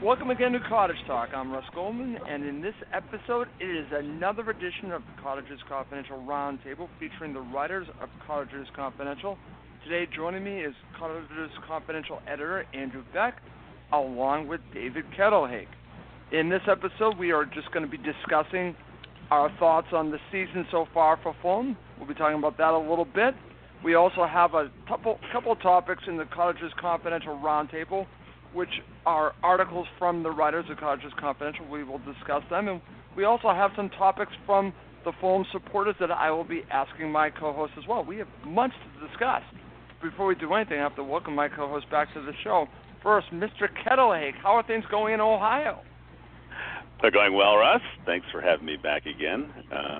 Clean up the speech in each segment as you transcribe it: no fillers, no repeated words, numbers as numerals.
Welcome again to Cottage Talk. I'm Russ Goldman, and in this episode, it is another edition of the Cottages Confidential Roundtable featuring the writers of Cottages Confidential. Today, joining me is Cottages Confidential editor Andrew Beck, along with David Kettlehake. In this episode, we are just going to be discussing our thoughts on the season so far for Fulham. We'll be talking about that a little bit. We also have a couple of topics in the Cottages Confidential Roundtable, which are articles from the writers of Cottages Confidential. We will discuss them. And we also have some topics from the Fulham supporters that I will be asking my co-host as well. We have much to discuss. Before we do anything, I have to welcome my co-host back to the show. First, Mr. Kettlehake, how are things going in Ohio? They're going well, Russ. Thanks for having me back again.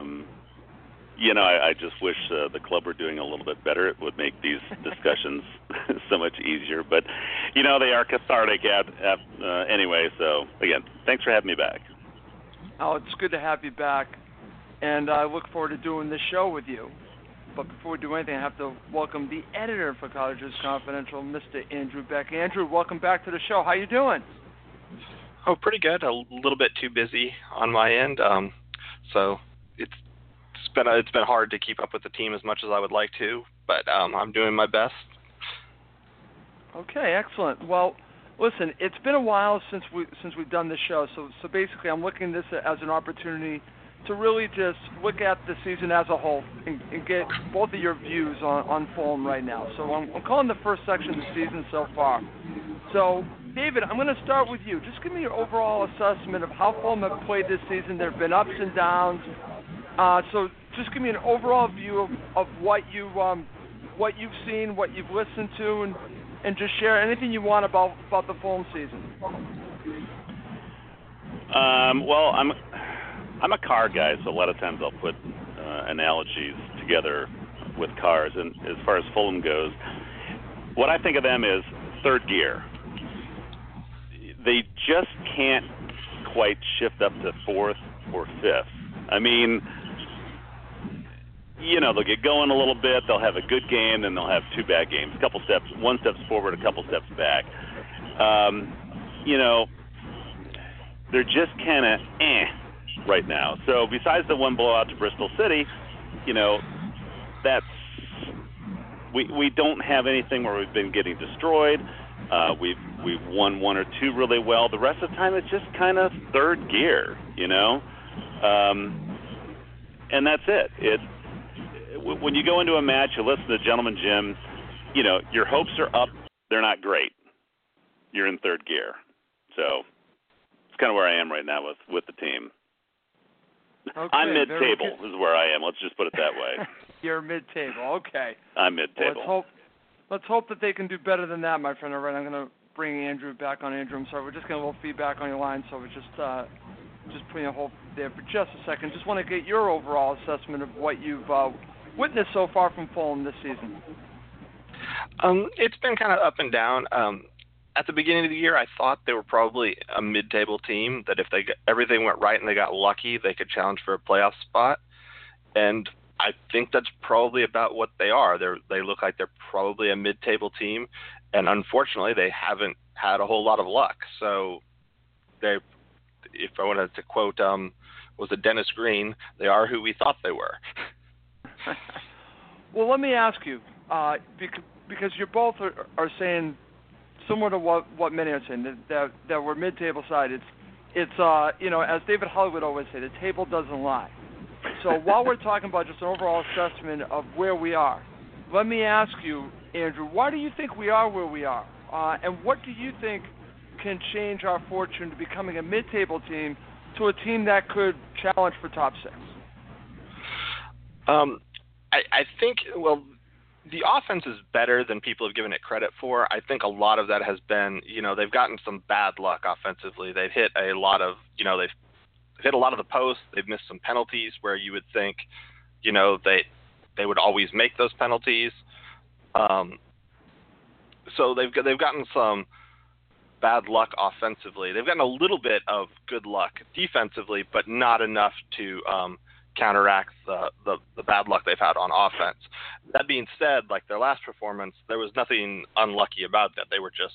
I just wish the club were doing a little bit better. It would make these discussions so much easier. But, they are cathartic anyway. So, again, thanks for having me back. Oh, it's good to have you back. And I look forward to doing this show with you. But before we do anything, I have to welcome the editor for Cottages Confidential, Mr. Andrew Beck. Andrew, welcome back to the show. How you doing? Oh, pretty good. A little bit too busy on my end. So it's been hard to keep up with the team as much as I would like to, but I'm doing my best. Okay, excellent. Well, listen, it's been a while since we've done this show, so basically I'm looking at this as an opportunity to really just look at the season as a whole and get both of your views on Fulham right now. So I'm calling the first section the season so far. So, David, I'm going to start with you. Just give me your overall assessment of how Fulham have played this season. There have been ups and downs. So just give me an overall view of what you've seen, what you've listened to, and just share anything you want about the Fulham season. Well, I'm a car guy, so a lot of times I'll put analogies together with cars. And as far as Fulham goes, what I think of them is third gear. They just can't quite shift up to fourth or fifth. I mean, they'll get going a little bit, they'll have a good game, then they'll have two bad games. One step forward, a couple steps back. They're just kind of right now. So besides the one blowout to Bristol City, we don't have anything where we've been getting destroyed. We've won one or two really well. The rest of the time, it's just kind of third gear, and that's it. When you go into a match, you listen to Gentleman Jim, your hopes are up. They're not great. You're in third gear. So it's kind of where I am right now with the team. Okay, I'm mid-table is where I am. Let's just put it that way. You're mid-table. Okay. I'm mid-table. Well, let's hope that they can do better than that, my friend. All right, I'm going to bring Andrew back on. Andrew, I'm sorry. We're just getting a little feedback on your line, so we're just putting a hold there for just a second. Just want to get your overall assessment of what you've witnessed so far from Fulham this season. It's been kind of up and down. At the beginning of the year, I thought they were probably a mid-table team, that if everything went right and they got lucky, they could challenge for a playoff spot. And I think that's probably about what they are. They look like they're probably a mid-table team, and unfortunately, they haven't had a whole lot of luck. So, if I wanted to quote, was it Dennis Green? They are who we thought they were. Well, let me ask you, because you both are saying similar to what many are saying, that we're mid-table side. It's as David Hollywood always say, the table doesn't lie. So while we're talking about just an overall assessment of where we are, let me ask you, Andrew, why do you think we are where we are? And what do you think can change our fortune to becoming a mid-table team to a team that could challenge for top six? I think, the offense is better than people have given it credit for. I think a lot of that has been, they've gotten some bad luck offensively. They've hit a lot of, they've hit a lot of the posts. They've missed some penalties where you would think, they would always make those penalties. So they've gotten some bad luck offensively. They've gotten a little bit of good luck defensively, but not enough to counteract the bad luck they've had on offense. That being said, like their last performance, there was nothing unlucky about that. They were just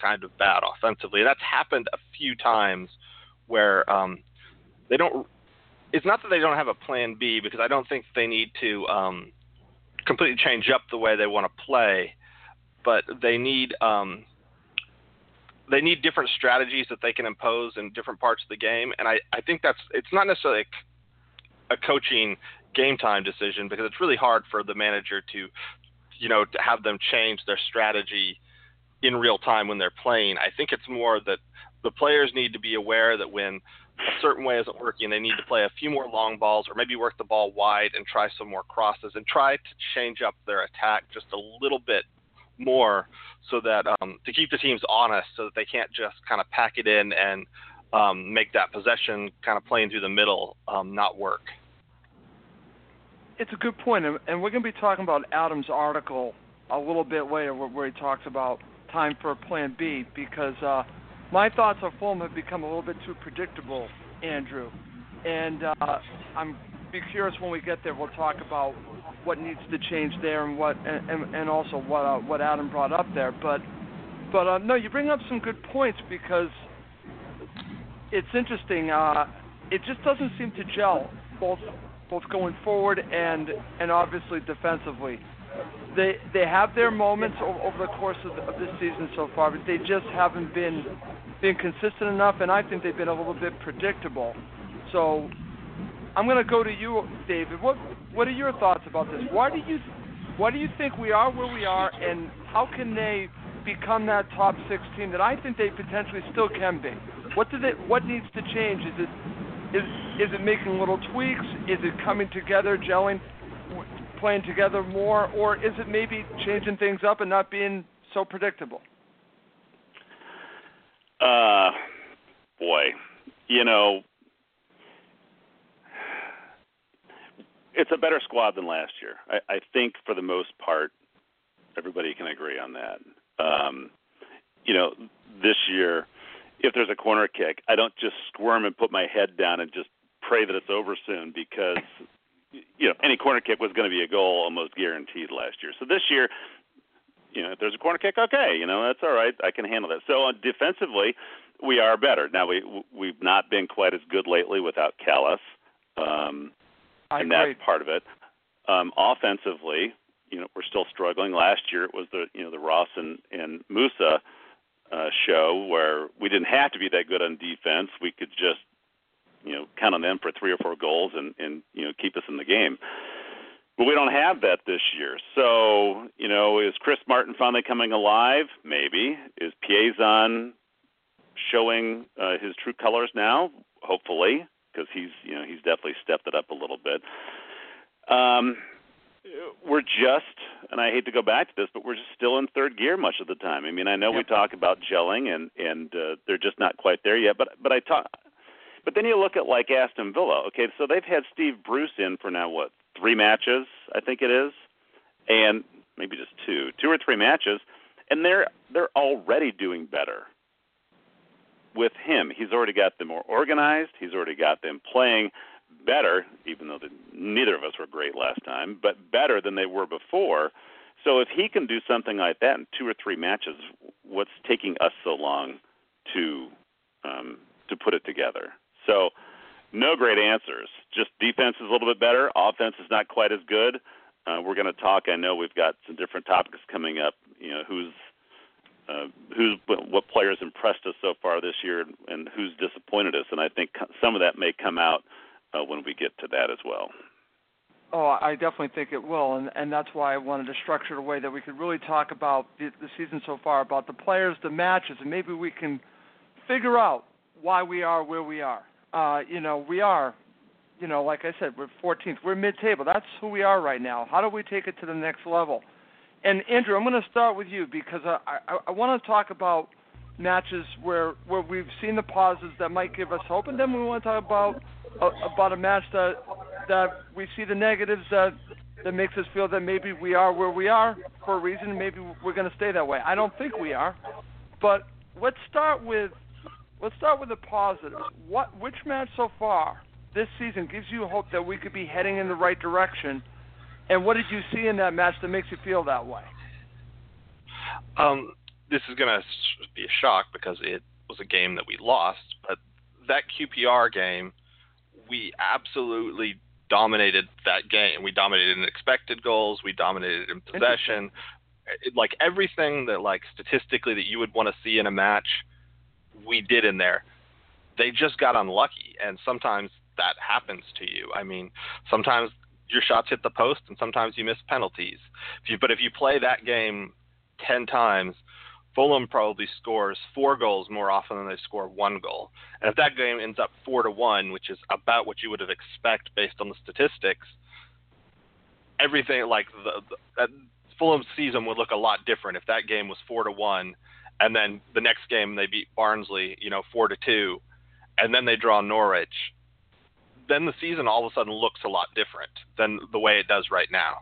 kind of bad offensively. And that's happened a few times where they don't. It's not that they don't have a plan B, because I don't think they need to completely change up the way they want to play, but they need different strategies that they can impose in different parts of the game. And I think it's not necessarily a coaching game time decision, because it's really hard for the manager to have them change their strategy in real time when they're playing. I think it's more that the players need to be aware that when a certain way isn't working, they need to play a few more long balls, or maybe work the ball wide and try some more crosses, and try to change up their attack just a little bit more, so that to keep the teams honest, so that they can't just kind of pack it in and make that possession kind of playing through the middle not work. It's a good point, and we're going to be talking about Adam's article a little bit later, where he talks about time for a plan B, because my thoughts on Fulham have become a little bit too predictable, Andrew, and I'm be curious when we get there. We'll talk about what needs to change there, and what and also what Adam brought up there. But no, you bring up some good points, because it's interesting. It just doesn't seem to gel, both going forward and obviously defensively. They have their moments over the course of this season so far, but they just haven't been consistent enough, and I think they've been a little bit predictable. So I'm going to go to you, David. What are your thoughts about this? Why do you think we are where we are, and how can they become that top 6 team that I think they potentially still can be? What needs to change? Is it making little tweaks? Is it coming together, gelling, playing together more, or is it maybe changing things up and not being so predictable? Boy, it's a better squad than last year. I think for the most part, everybody can agree on that. This year, if there's a corner kick, I don't just squirm and put my head down and just pray that it's over soon, because any corner kick was going to be a goal almost guaranteed last year. So this year, if there's a corner kick, okay, that's all right. I can handle that. So defensively, we are better. Now, we've not been quite as good lately without Callis, and that's part of it. Offensively, we're still struggling. Last year it was the Ross and Musa show, where we didn't have to be that good on defense. We could just count on them for 3 or 4 goals and keep us in the game. But we don't have that this year. So, is Chris Martin finally coming alive? Maybe. Is Piazon showing his true colors now? Hopefully, because he's definitely stepped it up a little bit. We're just, and I hate to go back to this, but we're just still in third gear much of the time. I mean, I know we talk about gelling, and they're just not quite there yet. But then you look at like Aston Villa. Okay, so they've had Steve Bruce in for now 3 matches, I think it is, and maybe just 2 or 3 matches, and they're already doing better with him. He's already got them more organized. He's already got them playing better, even though neither of us were great last time, but better than they were before. So if he can do something like that in 2 or 3 matches, what's taking us so long to put it together? So no great answers. Just defense is a little bit better. Offense is not quite as good. We're going to talk. I know we've got some different topics coming up. What players impressed us so far this year, and who's disappointed us. And I think some of that may come out when we get to that as well. Oh, I definitely think it will, and that's why I wanted to structure it a way that we could really talk about the season so far, about the players, the matches, and maybe we can figure out why we are where we are. We are, like I said, we're 14th. We're mid-table. That's who we are right now. How do we take it to the next level? And, Andrew, I'm going to start with you, because I want to talk about matches where we've seen the positives that might give us hope, and then we want to talk about a match that we see the negatives that makes us feel that maybe we are where we are for a reason. Maybe we're going to stay that way. I don't think we are, but let's start with the positives. Which match so far this season gives you hope that we could be heading in the right direction? And what did you see in that match that makes you feel that way? this is going to be a shock because it was a game that we lost, but that QPR game, we absolutely dominated that game. We dominated in expected goals. We dominated in possession. Like everything that like statistically that you would want to see in a match, we did in there. They just got unlucky, and sometimes that happens to you. I mean, sometimes your shots hit the post, and sometimes you miss penalties. But if you play that game 10 times, Fulham probably scores 4 goals more often than they score 1 goal. And if that game ends up 4-1, which is about what you would have expected based on the statistics, everything like that Fulham's season would look a lot different if that game was 4-1, and then the next game they beat Barnsley, 4-2, and then they draw Norwich. Then the season all of a sudden looks a lot different than the way it does right now.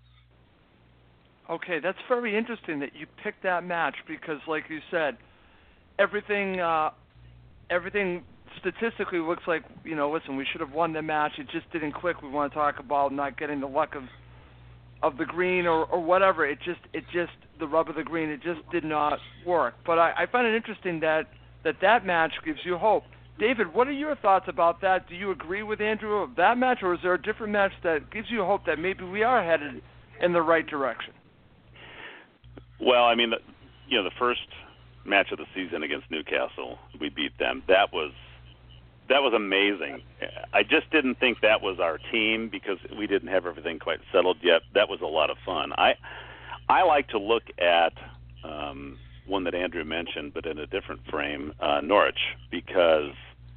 Okay, that's very interesting that you picked that match because, like you said, everything statistically looks like, listen, we should have won the match. It just didn't click. We want to talk about not getting the luck of the green or whatever. It just the rub of the green. It just did not work. But I find it interesting that match gives you hope. David, what are your thoughts about that? Do you agree with Andrew of that match, or is there a different match that gives you hope that maybe we are headed in the right direction? Well, I mean, the first match of the season against Newcastle, we beat them. That was amazing. I just didn't think that was our team because we didn't have everything quite settled yet. That was a lot of fun. I like to look at one that Andrew mentioned, but in a different frame, Norwich, because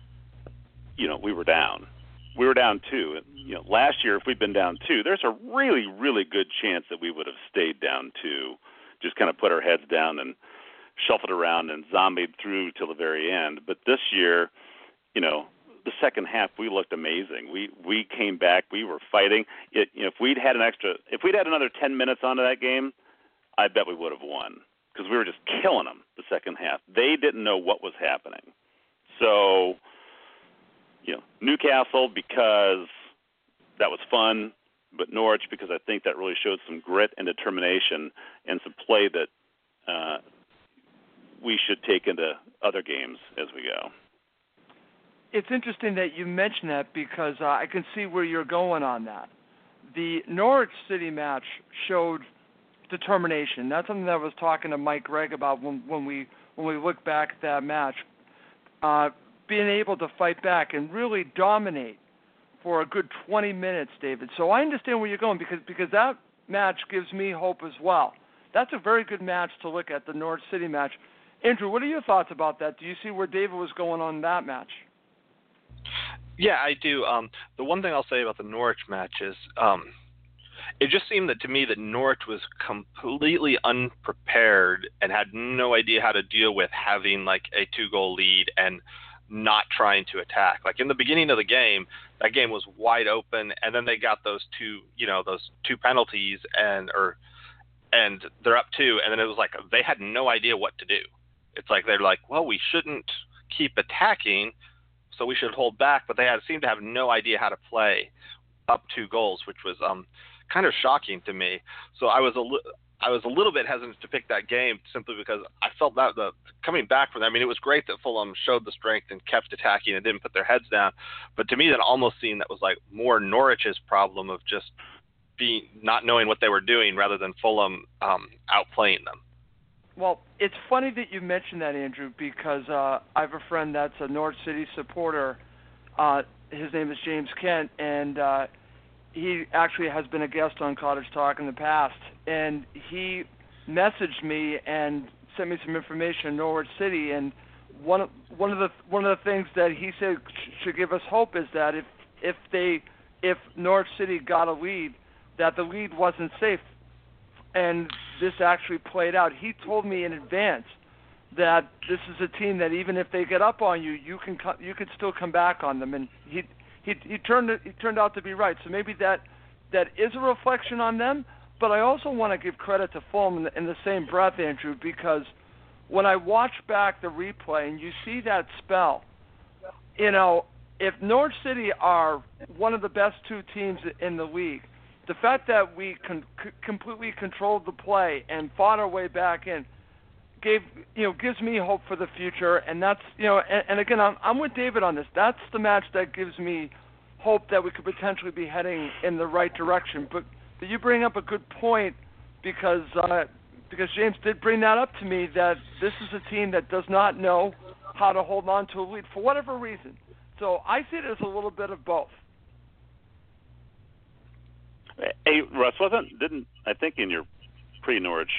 we were down. We were down 2. Last year, if we'd been down 2, there's a really, really good chance that we would have stayed down 2. Just kind of put our heads down and shuffled around and zombied through till the very end. But this year, the second half we looked amazing. We came back. We were fighting. If we'd had another 10 minutes onto that game, I bet we would have won because we were just killing them the second half. They didn't know what was happening. So, Newcastle because that was fun. But Norwich, because I think that really showed some grit and determination and some play that we should take into other games as we go. It's interesting that you mention that because I can see where you're going on that. The Norwich City match showed determination. That's something that I was talking to Mike Gregg about when we look back at that match. Being able to fight back and really dominate for a good 20 minutes, David. So I understand where you're going because that match gives me hope as well. That's a very good match to look at, the Norwich City match. Andrew, what are your thoughts about that? Do you see where David was going on that match? Yeah, I do. The one thing I'll say about the Norwich match is it just seemed to me that Norwich was completely unprepared and had no idea how to deal with having like a 2-goal lead and not trying to attack. Like in the beginning of the game, that game was wide open, and then they got those two penalties, and they're up 2, and then it was like they had no idea what to do. It's like they're like, well, we shouldn't keep attacking, so we should hold back, but they seemed to have no idea how to play up 2 goals, which was kind of shocking to me. So I was a little bit hesitant to pick that game simply because I felt that coming back from that, I mean, it was great that Fulham showed the strength and kept attacking and didn't put their heads down. But to me, that almost seemed that was like more Norwich's problem of just not knowing what they were doing rather than Fulham outplaying them. Well, it's funny that you mentioned that, Andrew, because I have a friend that's a Norwich City supporter. His name is James Kent, and he actually has been a guest on Cottage Talk in the past. And he messaged me and sent me some information on Norwich City. And one of the things that he said should give us hope is that if Norwich City got a lead, that the lead wasn't safe. And this actually played out. He told me in advance that this is a team that even if they get up on you, you can still come back on them. And he turned out to be right. So maybe that is a reflection on them. But I also want to give credit to Fulham in the same breath, Andrew, because when I watch back the replay and you see that spell, if Norwich City are one of the best 2 teams in the league, the fact that we completely controlled the play and fought our way back in gives me hope for the future, and that's and again I'm with David on this. That's the match that gives me hope that we could potentially be heading in the right direction. But you bring up a good point because James did bring that up to me, that this is a team that does not know how to hold on to a lead for whatever reason. So I see it as a little bit of both. Hey, Russ, didn't I think in your pre-Norwich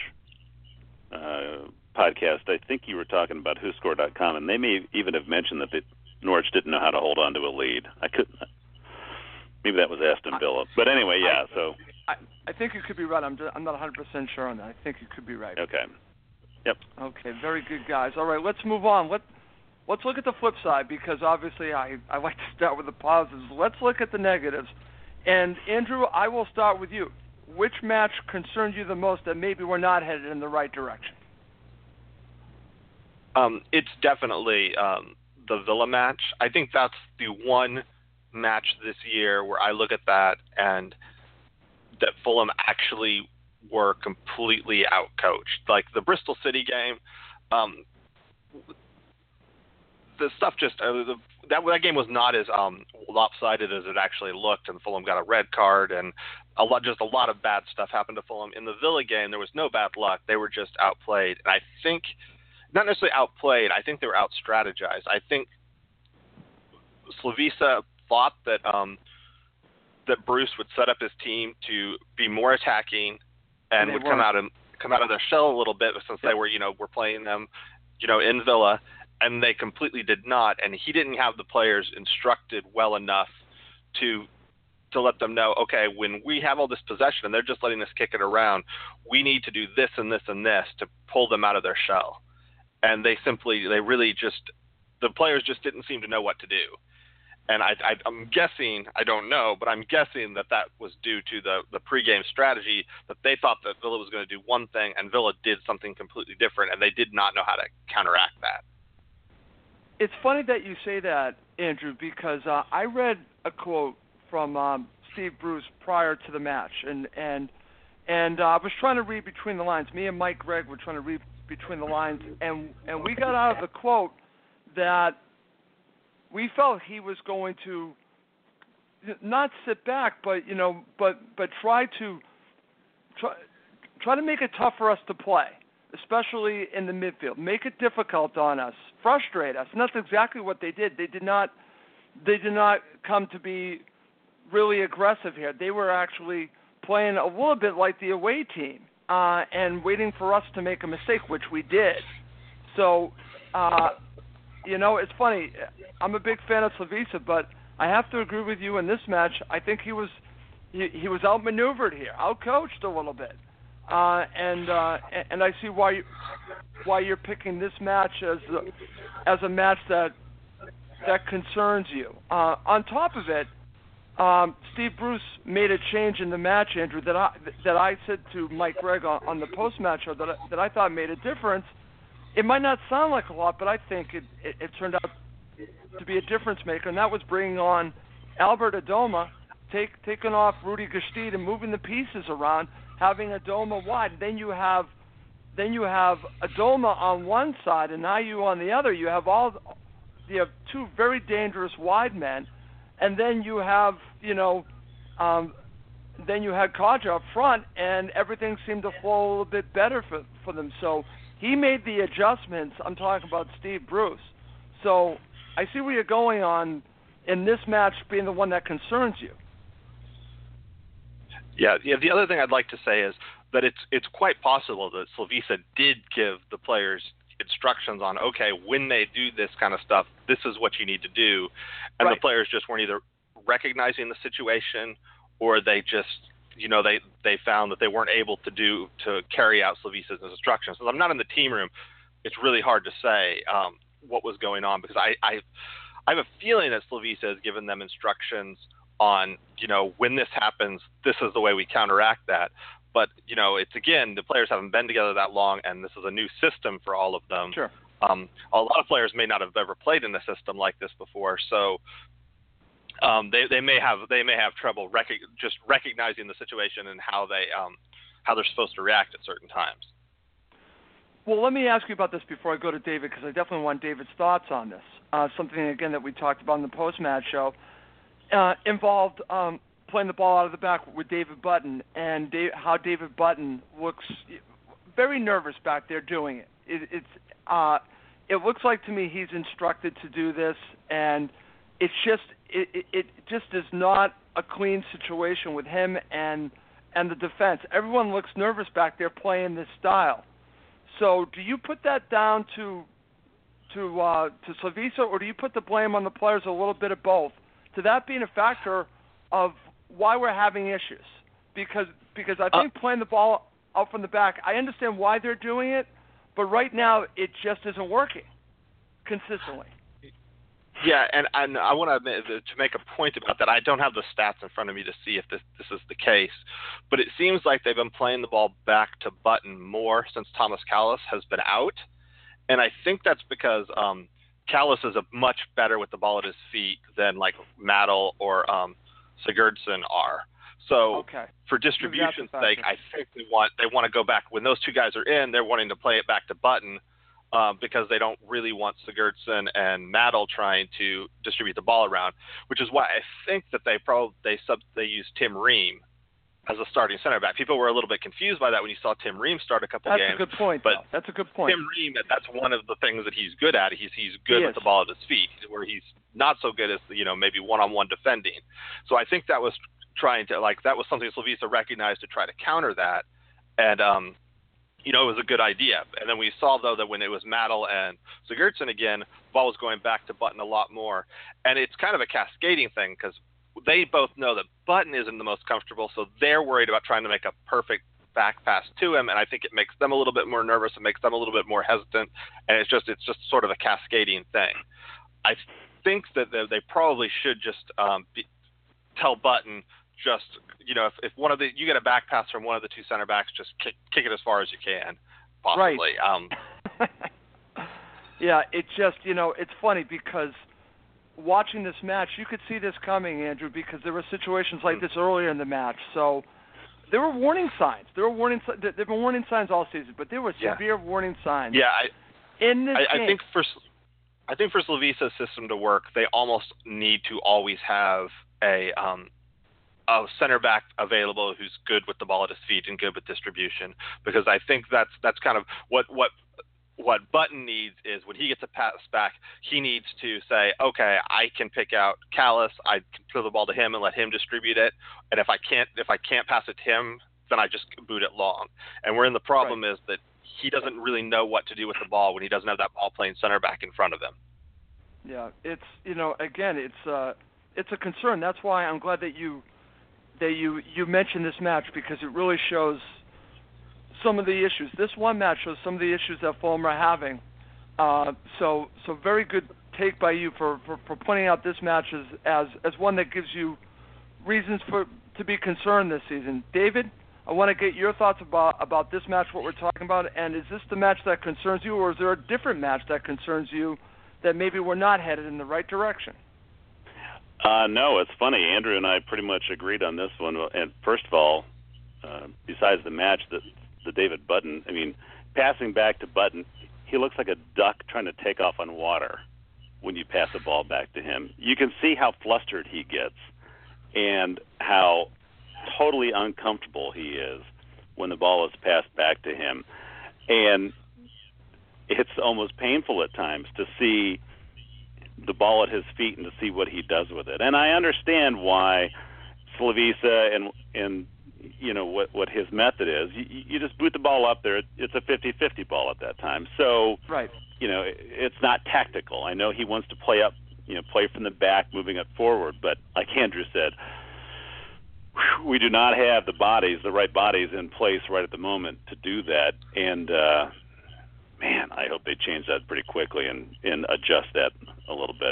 podcast, I think you were talking about WhoScored.com, and they may even have mentioned that Norwich didn't know how to hold on to a lead. Maybe that was Aston Villa. But anyway, yeah, so... I think you could be right. I'm not 100% sure on that. I think you could be right. Okay. Yep. Okay, very good, guys. All right, let's move on. Let's look at the flip side, because obviously I like to start with the positives. Let's look at the negatives. And, Andrew, I will start with you. Which match concerned you the most that maybe we're not headed in the right direction? It's definitely the Villa match. I think that's the one match this year where I look at that and that Fulham actually were completely outcoached. Like the Bristol City game, the stuff just that game was not as lopsided as it actually looked, and Fulham got a red card, and a lot of bad stuff happened to Fulham. In the Villa game, there was no bad luck; they were just outplayed, and I think not necessarily outplayed. I think they were out-strategized. I think Slavisa thought that that Bruce would set up his team to be more attacking and would come out of their shell a little bit, since they were playing them in Villa, and they completely did not. And he didn't have the players instructed well enough to let them know, okay, when we have all this possession and they're just letting us kick it around, we need to do this and this and this to pull them out of their shell. And the players just didn't seem to know what to do. And I'm guessing, I don't know, but I'm guessing that was due to the pregame strategy, that they thought that Villa was going to do one thing and Villa did something completely different, and they did not know how to counteract that. It's funny that you say that, Andrew, because I read a quote from Steve Bruce prior to the match, and I was trying to read between the lines. Me and Mike Gregg were trying to read between the lines, and we got out of the quote that we felt he was going to not sit back, but try to make it tough for us to play, especially in the midfield. Make it difficult on us, frustrate us, and that's exactly what they did. They did not come to be really aggressive here. They were actually playing a little bit like the away team and waiting for us to make a mistake, which we did. So. It's funny. I'm a big fan of Slavisa, but I have to agree with you in this match. I think he was outmaneuvered here, outcoached a little bit, and I see why you're picking this match as a match that concerns you. On top of it, Steve Bruce made a change in the match, Andrew, that I said to Mike Gregg on the post-match show that I thought made a difference. It might not sound like a lot, but I think it turned out to be a difference maker, and that was bringing on Albert Adoma, taking off Rudy Gestede and moving the pieces around, having Adoma wide. Then you have Adoma on one side, and now you on the other. You have two very dangerous wide men, and then you have Kaja up front, and everything seemed to flow a little bit better for them. So. He made the adjustments. I'm talking about Steve Bruce. So I see where you're going on in this match being the one that concerns you. Yeah. The other thing I'd like to say is that it's quite possible that Slavisa did give the players instructions on, okay, when they do this kind of stuff, this is what you need to do. And the players just weren't either recognizing the situation, or they just they found that they weren't able to carry out Slavisa's instructions. So I'm not in the team room. It's really hard to say what was going on, because I have a feeling that Slavisa has given them instructions on, when this happens, this is the way we counteract that. But, it's, again, the players haven't been together that long, and this is a new system for all of them. Sure. A lot of players may not have ever played in a system like this before, so they may have trouble just recognizing the situation and how they're supposed to react at certain times. Well, let me ask you about this before I go to David, because I definitely want David's thoughts on this. Something, again, that we talked about in the post-match show involved playing the ball out of the back with David Button, and how David Button looks very nervous back there doing it. It looks like to me he's instructed to do this, and it just is not a clean situation with him and the defense. Everyone looks nervous back there playing this style. So do you put that down to Slavisa, or do you put the blame on the players, a little bit of both, to that being a factor of why we're having issues? Because I think playing the ball out from the back, I understand why they're doing it, but right now it just isn't working consistently. Yeah, and I want to make a point about that. I don't have the stats in front of me to see if this is the case, but it seems like they've been playing the ball back to Button more since Thomas Callis has been out, and I think that's because Callis is much better with the ball at his feet than like Mattel or Sigurdsson are. So for distribution's sake, I think they want to go back when those two guys are in. They're wanting to play it back to Button. Because they don't really want Sigurdsson and Mattel trying to distribute the ball around, which is why I think that they used Tim Ream as a starting center back. People were a little bit confused by that when you saw Tim Ream start a couple games. That's a good point. But that's a good point. Tim Ream, that's one of the things that he's good at. He's good with the ball at his feet, where he's not so good as maybe one-on-one defending. So I think that was that was something Slavisa recognized to try to counter that, and it was a good idea. And then we saw, though, that when it was Mattel and Sigurdsson again, the ball was going back to Button a lot more. And it's kind of a cascading thing because they both know that Button isn't the most comfortable, so they're worried about trying to make a perfect back pass to him. And I think it makes them a little bit more nervous. It makes them a little bit more hesitant. And it's just sort of a cascading thing. I think that they probably should just tell Button, if one of you get a back pass from one of the two center backs, just kick it as far as you can, possibly. Right. Yeah, it's just it's funny because watching this match, you could see this coming, Andrew, because there were situations like this earlier in the match. So there were warning signs. There've been warning signs all season, but there were severe warning signs. Yeah, in this game. I think for Slavisa's system to work, they almost need to always have a center back available who's good with the ball at his feet and good with distribution, because I think that's kind of what Button needs is when he gets a pass back, he needs to say, okay, I can pick out Callis, I can throw the ball to him and let him distribute it, and if I can't pass it to him, then I just boot it long. And wherein the problem is that he doesn't really know what to do with the ball when he doesn't have that ball playing center back in front of him. Yeah, it's again, it's a concern. That's why I'm glad that you mentioned this match, because it really shows some of the issues. This one match shows some of the issues that Fulham are having. So very good take by you for pointing out this match as one that gives you reasons to be concerned this season. David, I want to get your thoughts about this match, what we're talking about, and is this the match that concerns you, or is there a different match that concerns you that maybe we're not headed in the right direction? No, it's funny. Andrew and I pretty much agreed on this one. And first of all, besides the match, the David Button, passing back to Button, he looks like a duck trying to take off on water when you pass the ball back to him. You can see how flustered he gets and how totally uncomfortable he is when the ball is passed back to him. And it's almost painful at times to see the ball at his feet and to see what he does with it. And I understand why Slavisa and what his method is. You just boot the ball up there. It's a 50-50 ball at that time. So, it's not tactical. I know he wants to play up, play from the back, moving it forward. But like Andrew said, we do not have the right bodies in place right at the moment to do that. And, man, I hope they change that pretty quickly and adjust that a little bit.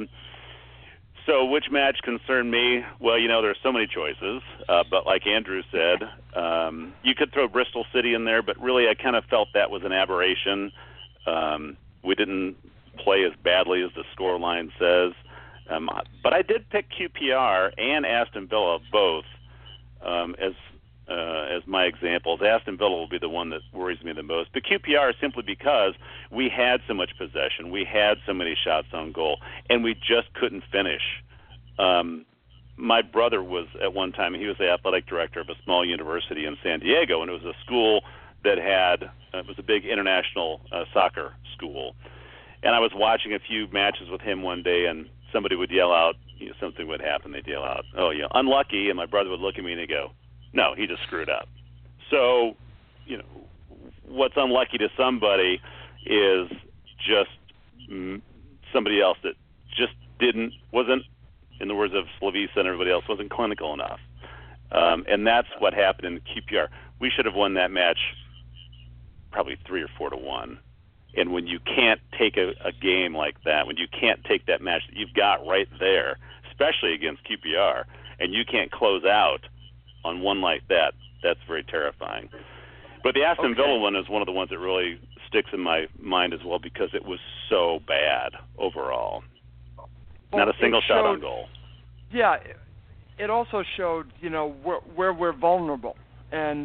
So which match concerned me? Well, there's so many choices, but like Andrew said, you could throw Bristol City in there, but really I kind of felt that was an aberration. We didn't play as badly as the scoreline says. But I did pick QPR and Aston Villa both as as my examples. Aston Villa will be the one that worries me the most. But QPR simply because we had so much possession, we had so many shots on goal, and we just couldn't finish. My brother was at one time, he was the athletic director of a small university in San Diego, and it was a school that had, it was a big international soccer school. And I was watching a few matches with him one day, and somebody would yell out, something would happen. They'd yell out, "Oh, unlucky," and my brother would look at me and he'd go, "No, he just screwed up." So, what's unlucky to somebody is just somebody else that just wasn't, in the words of Slavisa and everybody else, wasn't clinical enough. And that's what happened in QPR. We should have won that match probably 3 or 4-1. And when you can't take a game like that, when you can't take that match that you've got right there, especially against QPR, and you can't close out on one like that, that's very terrifying. But the Aston Villa one is one of the ones that really sticks in my mind as well because it was so bad overall. Well, not a single shot on goal. Yeah, it also showed, where we're vulnerable, and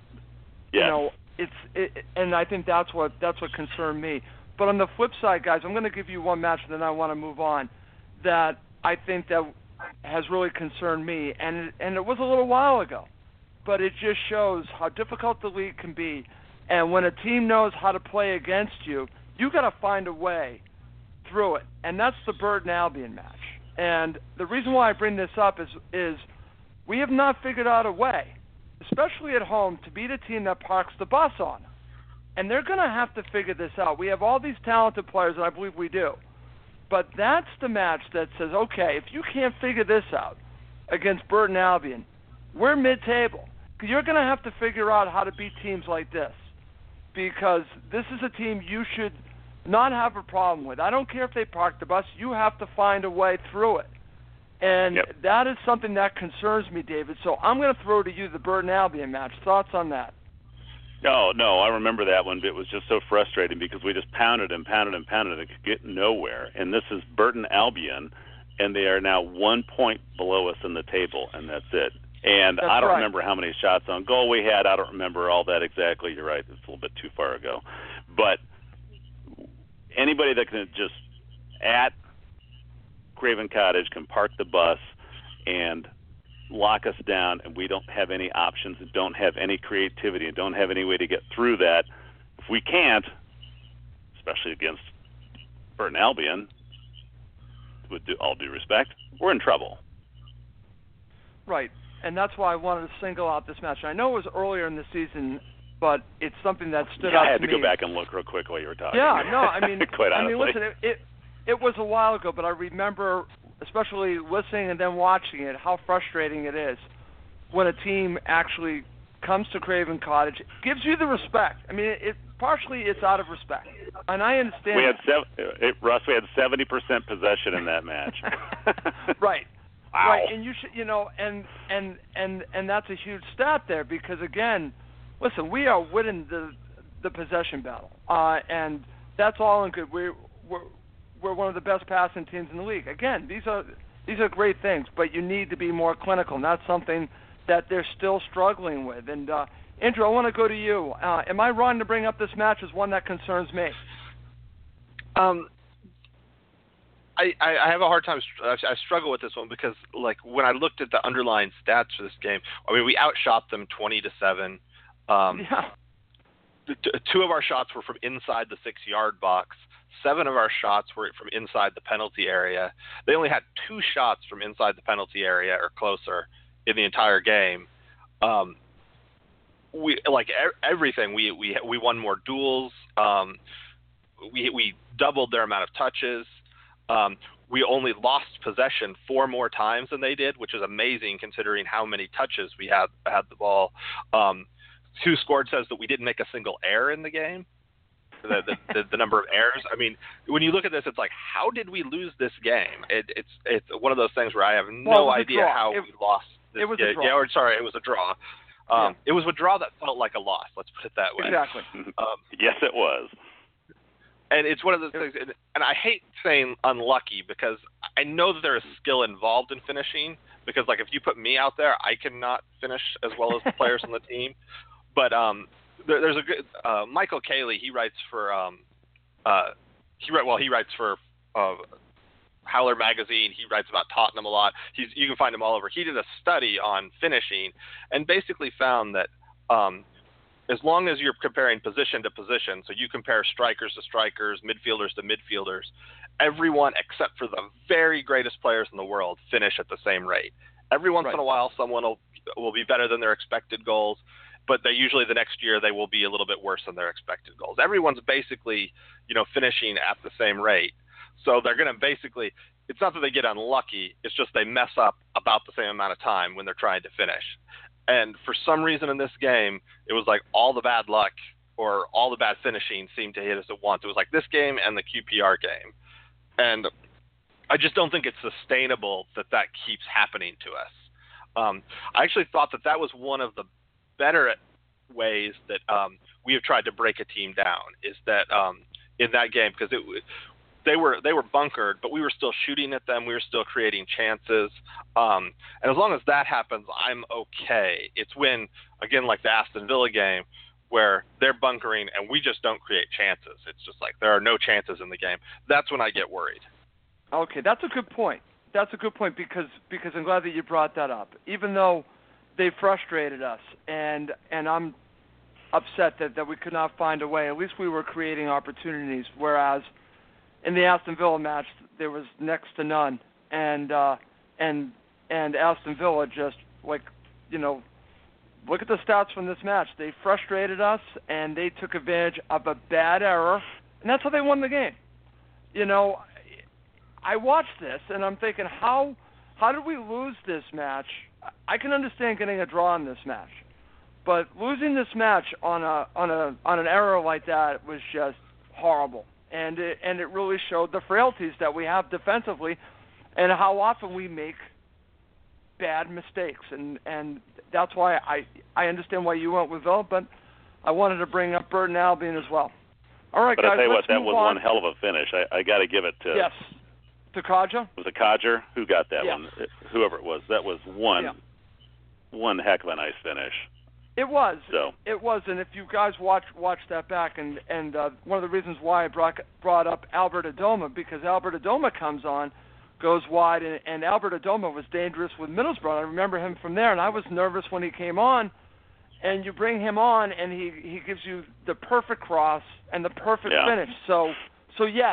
and I think that's what concerned me. But on the flip side, guys, I'm going to give you one match, and then I want to move on. That I think that has really concerned me, and it was a little while ago, but it just shows how difficult the league can be. And when a team knows how to play against you, you got to find a way through it, and that's the Burton Albion match. And the reason why I bring this up is we have not figured out a way, especially at home, to beat a team that parks the bus on them. And they're going to have to figure this out. We have all these talented players, and I believe we do. But that's the match that says, okay, if you can't figure this out against Burton Albion, we're mid-table. You're going to have to figure out how to beat teams like this, because this is a team you should not have a problem with. I don't care if they park the bus. You have to find a way through it. And that is something that concerns me, David. So I'm going to throw to you the Burton Albion match. Thoughts on that? No, I remember that one, but it was just so frustrating because we just pounded and could get nowhere. And this is Burton Albion, and they are now 1 point below us in the table, and that's it. And that's I don't right. remember how many shots on goal we had. I don't remember all that exactly. You're right. It's a little bit too far ago. But anybody that can just, at Craven Cottage, can park the bus and lock us down, and we don't have any options and don't have any creativity and don't have any way to get through that. If we can't, especially against Burton Albion, with all due respect, we're in trouble. Right, and that's why I wanted to single out this match. I know it was earlier in the season, but it's something that stood out to me. I had to go back and look real quick while you were talking. Yeah, no, I mean, quite honestly. Listen, it was a while ago, but I remember, especially listening and then watching it, how frustrating it is when a team actually comes to Craven Cottage, gives you the respect. I mean, partially it's out of respect, and I understand. Russ, we had 70% possession in that match. Right. Wow. Right, and you should, and that's a huge stat there because again, listen, we are winning the possession battle, and that's all in good. We're one of the best passing teams in the league. Again, these are great things, but you need to be more clinical, and that's something that they're still struggling with. And Andrew, I want to go to you. Am I wrong to bring up this match as one that concerns me? I have a hard time. I struggle with this one because, like, when I looked at the underlying stats for this game, I mean, we outshot them 20-7. Two of our shots were from inside the 6-yard box. 7 of our shots were from inside the penalty area. They only had 2 shots from inside the penalty area or closer in the entire game. Everything. We won more duels. We doubled their amount of touches. We only lost possession 4 more times than they did, which is amazing considering how many touches we had the ball. Who Scored says that we didn't make a single error in the game. The number of errors. I mean, when you look at this, it's like, how did we lose this game? It's one of those things where I have no idea how we lost this game. It was a draw. It was a draw that felt like a loss. Let's put it that way. Exactly. Yes, it was. And it's one of those things, and I hate saying unlucky because I know that there is skill involved in finishing because like if you put me out there, I cannot finish as well as the players on the team. But there's a good Michael Cayley. He writes for he writes for Howler magazine. He writes about Tottenham a lot. You can find him all over. He did a study on finishing and basically found that as long as you're comparing position to position, so you compare strikers to strikers, midfielders to midfielders, everyone except for the very greatest players in the world finish at the same rate. Every once in a while, someone will be better than their expected goals, but they usually the next year they will be a little bit worse than their expected goals. Everyone's basically, finishing at the same rate. So they're going to basically, it's not that they get unlucky, it's just they mess up about the same amount of time when they're trying to finish. And for some reason in this game, it was like all the bad luck or all the bad finishing seemed to hit us at once. It was like this game and the QPR game. And I just don't think it's sustainable that keeps happening to us. I actually thought that was one of the better ways that we have tried to break a team down, is that in that game, because they were bunkered, but we were still shooting at them. We were still creating chances. And as long as that happens, I'm okay. It's when, again, like the Aston Villa game, where they're bunkering and we just don't create chances. It's just like there are no chances in the game. That's when I get worried. Okay, that's a good point. That's a good point because I'm glad that you brought that up. Even though they frustrated us, and I'm upset that we could not find a way. At least we were creating opportunities, whereas in the Aston Villa match, there was next to none, and Aston Villa just look at the stats from this match. They frustrated us, and they took advantage of a bad error, and that's how they won the game. I watched this, and I'm thinking, how did we lose this match? I can understand getting a draw in this match, but losing this match on an error like that was just horrible. And it really showed the frailties that we have defensively and how often we make bad mistakes. And that's why I understand why you went with Villa, but I wanted to bring up Burton Albion as well. All right, but guys, I tell you what, that was on. One hell of a finish. I got to give it to... Yes. To Kaja? Was it Kaja? Who got that yeah. one? Whoever it was. That was one heck of a nice finish. It was. So. It was, and if you guys watch that back, and one of the reasons why I brought up Albert Adoma, because Albert Adoma comes on, goes wide, and Albert Adoma was dangerous with Middlesbrough. I remember him from there, and I was nervous when he came on, and you bring him on, and he gives you the perfect cross and the perfect finish. So yes,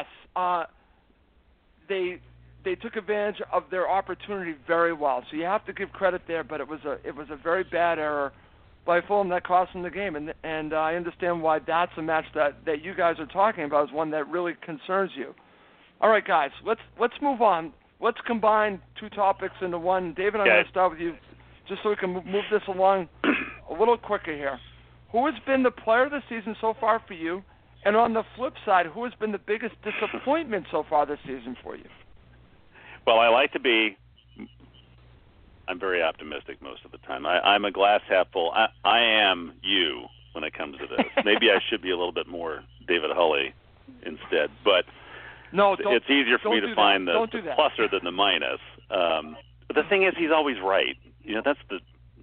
they took advantage of their opportunity very well. So you have to give credit there, but it was a very bad error by Fulham that cost them the game, and I understand why that's a match that you guys are talking about is one that really concerns you. All right, guys, let's move on. Let's combine two topics into one. David, I'm going to start with you, just so we can move this along a little quicker here. Who has been the player of the season so far for you? And on the flip side, who has been the biggest disappointment so far this season for you? Well, I like to be. I'm very optimistic most of the time. I'm a glass half full. I am you when it comes to this. Maybe I should be a little bit more David Hulley instead, but it's easier for me to find the pluser than the minus. But the thing is, he's always right. That's the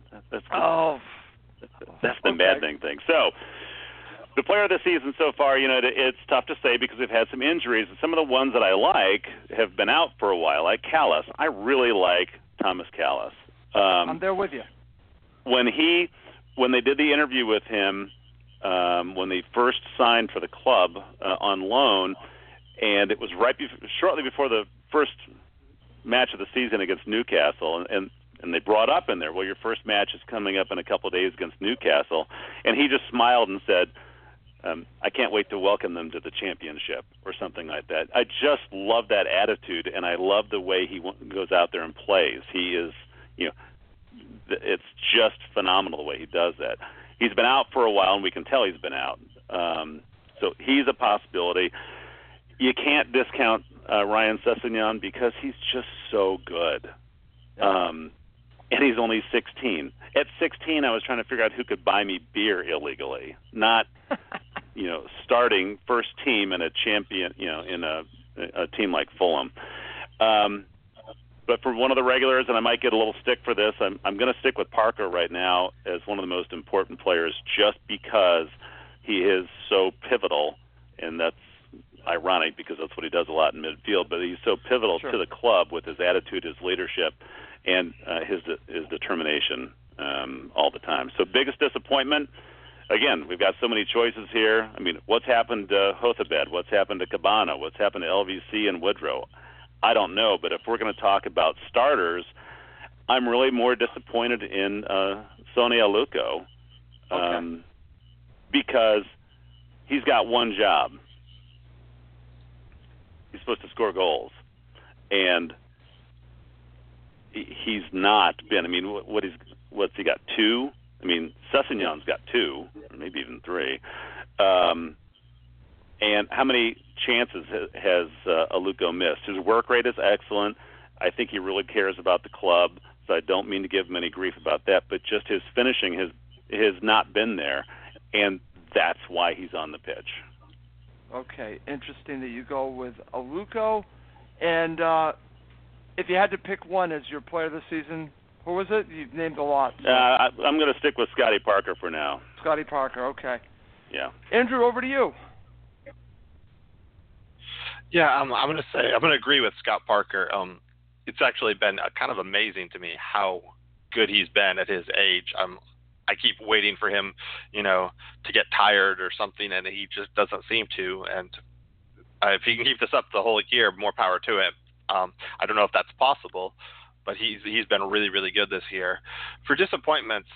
maddening thing. So the player of the season so far, it's tough to say because we've had some injuries, and some of the ones that I like have been out for a while, like Callas. I really like Thomas Callas. I'm there with you. When they did the interview with him, when they first signed for the club on loan, and it was shortly before the first match of the season against Newcastle, and they brought up in there, well, your first match is coming up in a couple of days against Newcastle, and he just smiled and said, I can't wait to welcome them to the championship or something like that. I just love that attitude, and I love the way he goes out there and plays. He is, it's just phenomenal the way he does that. He's been out for a while, and we can tell he's been out. So he's a possibility. You can't discount Ryan Sessegnon because he's just so good. And he's only 16. At 16, I was trying to figure out who could buy me beer illegally, not, starting first team in a champion, in a team like Fulham. But for one of the regulars, and I might get a little stick for this, I'm going to stick with Parker right now as one of the most important players just because he is so pivotal, and that's ironic because that's what he does a lot in midfield, but he's so pivotal to the club with his attitude, his leadership, and his determination all the time. So biggest disappointment, again, we've got so many choices here. I mean, what's happened to Hothebed? What's happened to Cabana? What's happened to LVC and Woodrow? I don't know, but if we're going to talk about starters, I'm really more disappointed in Sonny Aluko because he's got one job. He's supposed to score goals, and he's not been. I mean, what's he got? 2? I mean, Sessegnon's got 2, or maybe even 3. And how many chances has Aluko missed? His work rate is excellent. I think he really cares about the club, so I don't mean to give him any grief about that, but just his finishing has not been there, and that's why he's on the pitch. Okay, interesting that you go with Aluko. And if you had to pick one as your player of the season, who was it? You've named a lot. So. I'm going to stick with Scotty Parker for now. Scotty Parker, okay. Yeah. Andrew, over to you. Yeah, I'm going to agree with Scott Parker. It's actually been kind of amazing to me how good he's been at his age. I keep waiting for him, to get tired or something, and he just doesn't seem to. And if he can keep this up the whole year, more power to him. I don't know if that's possible, but he's been really, really good this year. For disappointments,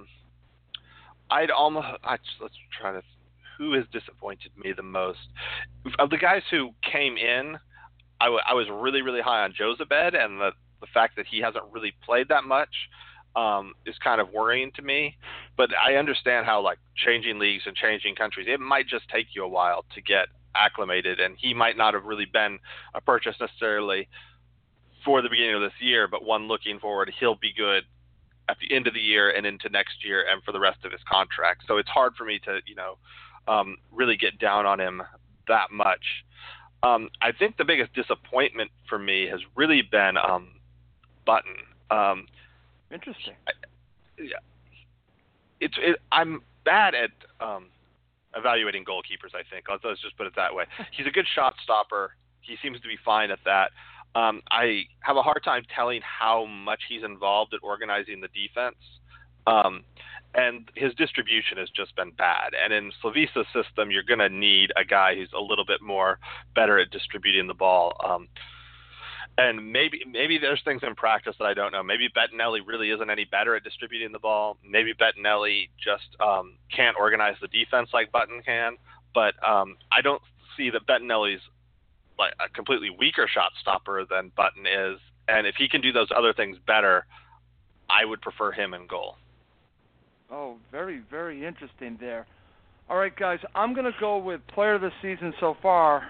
let's try to. Who has disappointed me the most? Of the guys who came in, I was really, really high on Jozabed, and the fact that he hasn't really played that much is kind of worrying to me. But I understand how, like, changing leagues and changing countries, it might just take you a while to get acclimated, and he might not have really been a purchase necessarily for the beginning of this year, but one looking forward, he'll be good at the end of the year and into next year and for the rest of his contract. So it's hard for me to, really get down on him that much. I think the biggest disappointment for me has really been Button. Interesting. I'm bad at evaluating goalkeepers, I think. Let's just put it that way. He's a good shot stopper. He seems to be fine at that. I have a hard time telling how much he's involved at organizing the defense. And his distribution has just been bad. And in Slavisa's system, you're going to need a guy who's a little bit more better at distributing the ball. And maybe there's things in practice that I don't know. Maybe Bettinelli really isn't any better at distributing the ball. Maybe Bettinelli just can't organize the defense like Button can. But I don't see that Bettinelli's like a completely weaker shot stopper than Button is. And if he can do those other things better, I would prefer him in goal. Oh, very, very interesting there. All right, guys, I'm going to go with player of the season so far.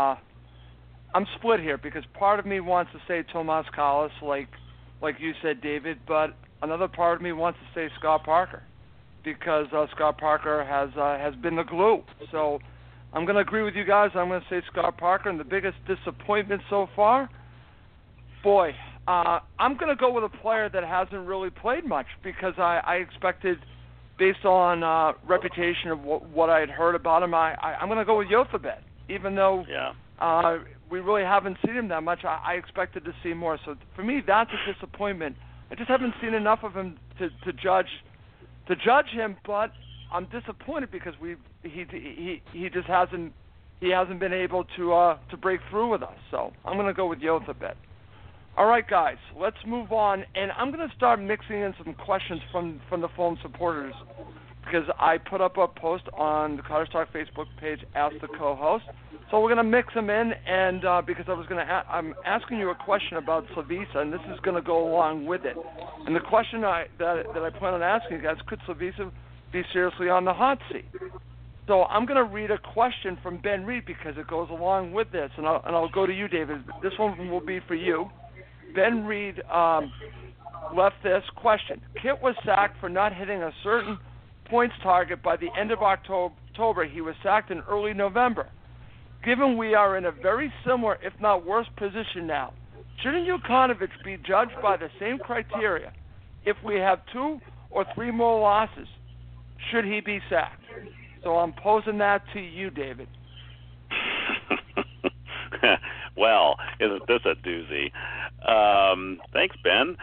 I'm split here because part of me wants to say Tomas Kalas, like you said, David, but another part of me wants to say Scott Parker because Scott Parker has been the glue. So I'm going to agree with you guys. I'm going to say Scott Parker, and the biggest disappointment so far, boy, I'm going to go with a player that hasn't really played much because I expected, based on reputation of what I had heard about him, I'm going to go with Jothebed, even though we really haven't seen him that much. I expected to see more. So for me, that's a disappointment. I just haven't seen enough of him to judge him, but I'm disappointed because he just hasn't been able to break through with us. So I'm going to go with Jothebed. All right, guys, let's move on, and I'm going to start mixing in some questions from the Fulham supporters because I put up a post on the Cottage Talk Facebook page, Ask the Co-Host. So we're going to mix them in, and because I'm asking you a question about Slavisa, and this is going to go along with it. And the question that I plan on asking you guys, could Slavisa be seriously on the hot seat? So I'm going to read a question from Ben Reed because it goes along with this, and I'll go to you, David. This one will be for you. Ben Reed left this question. Kit was sacked for not hitting a certain points target by the end of October. He was sacked in early November. Given we are in a very similar, if not worse, position now, shouldn't Jukanovic be judged by the same criteria? If we have 2 or 3 more losses, should he be sacked? So I'm posing that to you, David. Well, isn't this a doozy? Thanks, Ben.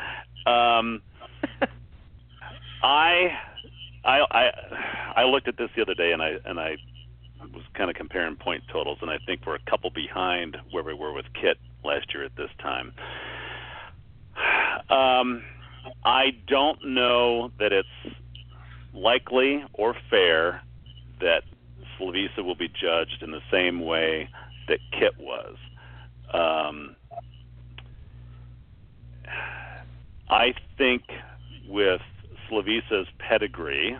I looked at this the other day, and I was kind of comparing point totals, and I think we're a couple behind where we were with Kit last year at this time. I don't know that it's likely or fair that Slavisa will be judged in the same way that Kit was. I think with Slavisa's pedigree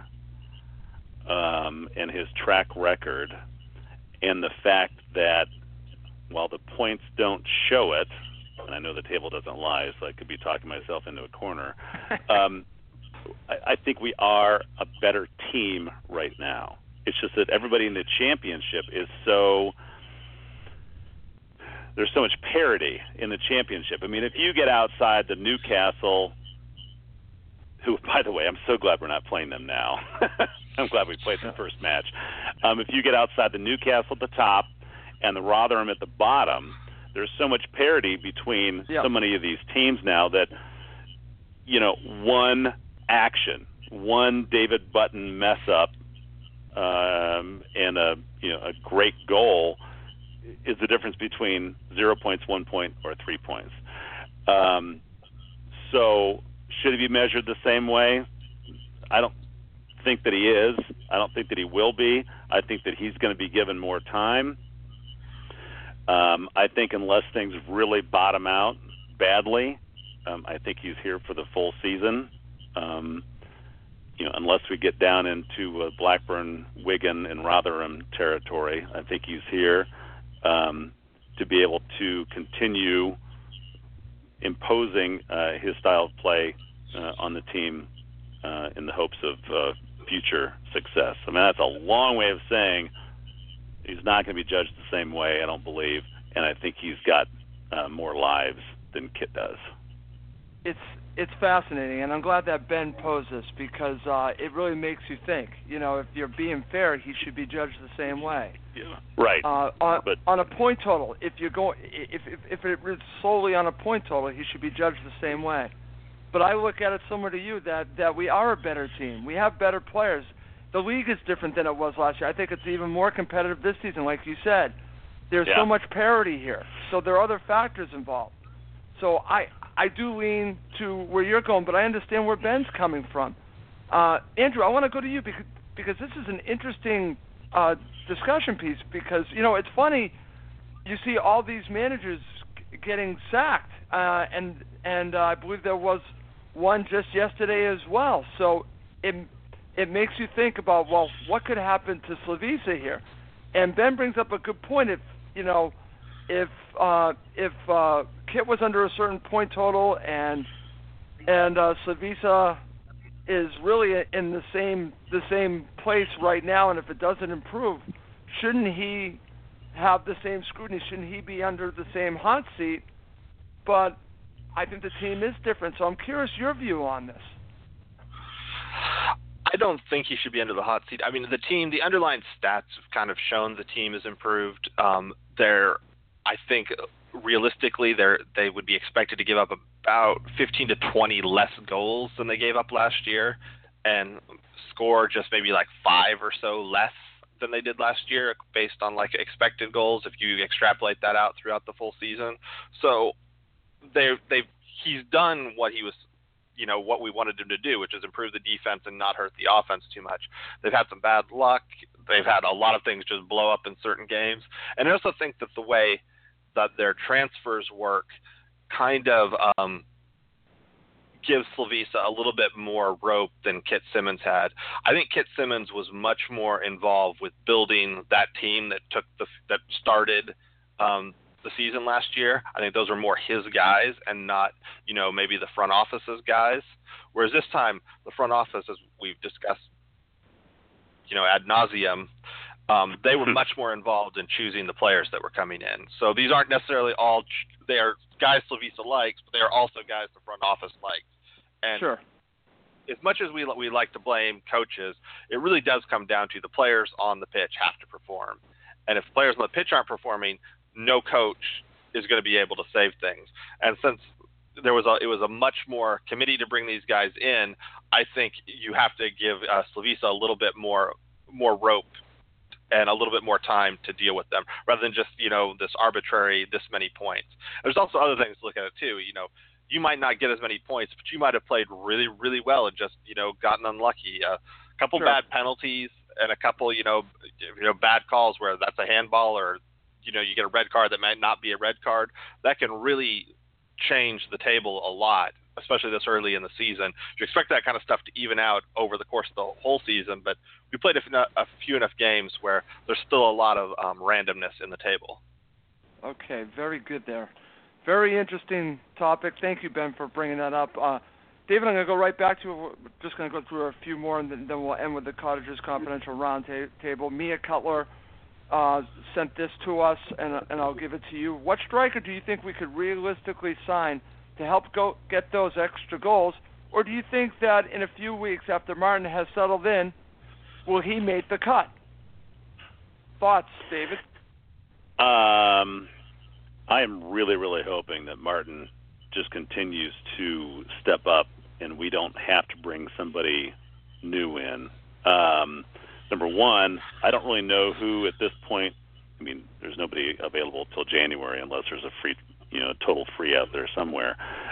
and his track record, and the fact that while the points don't show it, and I know the table doesn't lie, so I could be talking myself into a corner, I think we are a better team right now. It's just that everybody in the championship is there's so much parity in the championship. I mean, if you get outside the Newcastle, who, by the way, I'm so glad we're not playing them now. I'm glad we played the first match. If you get outside the Newcastle at the top and the Rotherham at the bottom, there's so much parity between so many of these teams now that, one action, one David Button mess up, and a great goal is the difference between 0 points, 1 point, or 3 points. So should he be measured the same way? I don't think that he is. I don't think that he will be. I think that he's going to be given more time. I think unless things really bottom out badly, I think he's here for the full season. Unless we get down into Blackburn, Wigan, and Rotherham territory, I think he's here to be able to continue imposing his style of play on the team in the hopes of future success. I mean, that's a long way of saying he's not going to be judged the same way, I don't believe, and I think he's got more lives than Kit does. It's fascinating, and I'm glad that Ben posed this because it really makes you think. If you're being fair, he should be judged the same way. Yeah. Right. On a point total, if it is solely on a point total, he should be judged the same way. But I look at it similar to you that we are a better team. We have better players. The league is different than it was last year. I think it's even more competitive this season, like you said. There's so much parity here, so there are other factors involved. So I do lean to where you're going, but I understand where Ben's coming from. Andrew, I want to go to you because this is an interesting discussion piece because, it's funny, you see all these managers getting sacked, and I believe there was one just yesterday as well. So it makes you think about, well, what could happen to Slavisa here? And Ben brings up a good point. If Kit was under a certain point total and Slavisa is really in the same place right now, and if it doesn't improve, shouldn't he have the same scrutiny? Shouldn't he be under the same hot seat? But I think the team is different, so I'm curious your view on this. I don't think he should be under the hot seat. I mean, the underlying stats have kind of shown the team has improved. I think realistically, they would be expected to give up about 15 to 20 less goals than they gave up last year, and score just maybe like 5 or so less than they did last year, based on like expected goals. If you extrapolate that out throughout the full season, so he's done what he was. What we wanted him to do, which is improve the defense and not hurt the offense too much. They've had some bad luck. They've had a lot of things just blow up in certain games. And I also think that the way that their transfers work kind of gives Slavisa a little bit more rope than Kit Simmons had. I think Kit Simmons was much more involved with building that team that started the season last year. I think those were more his guys and not, maybe the front office's guys. Whereas this time, the front office, as we've discussed, ad nauseum, they were much more involved in choosing the players that were coming in. So these aren't necessarily all, they are guys Slavisa likes, but they are also guys the front office likes. And sure. As much as we like to blame coaches, it really does come down to the players on the pitch have to perform. And if players on the pitch aren't performing, no coach is going to be able to save things. And since it was a much more committee to bring these guys in, I think you have to give Slavisa a little bit more rope and a little bit more time to deal with them, rather than just, this arbitrary this many points. There's also other things to look at it too. You might not get as many points, but you might have played really, really well and just, gotten unlucky. A couple sure. bad penalties and a couple, bad calls where that's a handball or, you get a red card that might not be a red card. That can really change the table a lot, especially this early in the season. You expect that kind of stuff to even out over the course of the whole season, but we played a few enough games where there's still a lot of randomness in the table. Okay, very good there. Very interesting topic. Thank you, Ben, for bringing that up. David, I'm going to go right back to it. We're just going to go through a few more, and then we'll end with the Cottagers Confidential Roundtable. Mia Cutler sent this to us, and I'll give it to you. What striker do you think we could realistically sign to help get those extra goals, or do you think that in a few weeks after Martin has settled in, will he make the cut? Thoughts, David? I am really, really hoping that Martin just continues to step up and we don't have to bring somebody new in. Number one, I don't really know who at this point. I mean, there's nobody available till January unless there's a free, total free out there somewhere.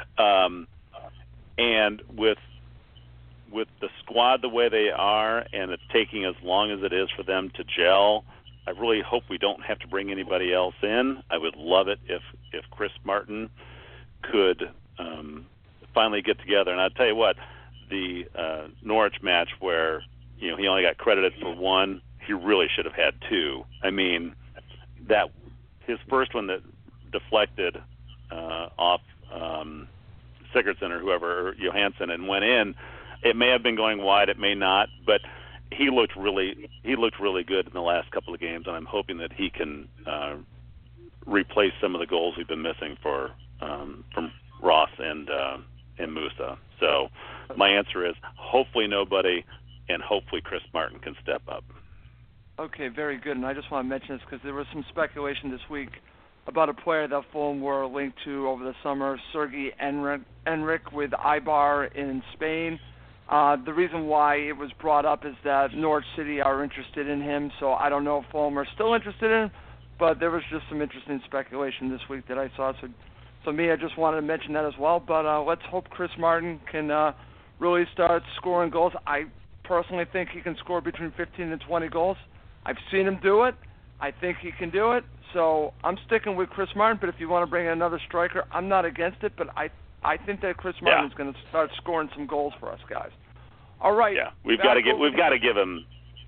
And with the squad the way they are, and it's taking as long as it is for them to gel, I really hope we don't have to bring anybody else in. I would love it if Chris Martin could finally get together. And I'll tell you what, the Norwich match where he only got credited for one, he really should have had two. I mean, that his first one that deflected off Sigurdsson or whoever, or Johansson, and went in, it may have been going wide, it may not, but he looked really good in the last couple of games, and I'm hoping that he can replace some of the goals we've been missing from Ross and Musa. So my answer is hopefully nobody, and hopefully Chris Martin can step up. Okay, very good. And I just want to mention this because there was some speculation this week about a player that Fulham were linked to over the summer, Sergei Enric with Eibar in Spain. The reason why it was brought up is that Norwich City are interested in him, so I don't know if Fulham are still interested in him, but there was just some interesting speculation this week that I saw. So me, I just wanted to mention that as well, but let's hope Chris Martin can really start scoring goals. I personally think he can score between 15 and 20 goals. I've seen him do it. I think he can do it, so I'm sticking with Chris Martin, but if you want to bring in another striker, I'm not against it, but I think that Chris Martin is going to start scoring some goals for us guys. All right. Yeah, we've got to give him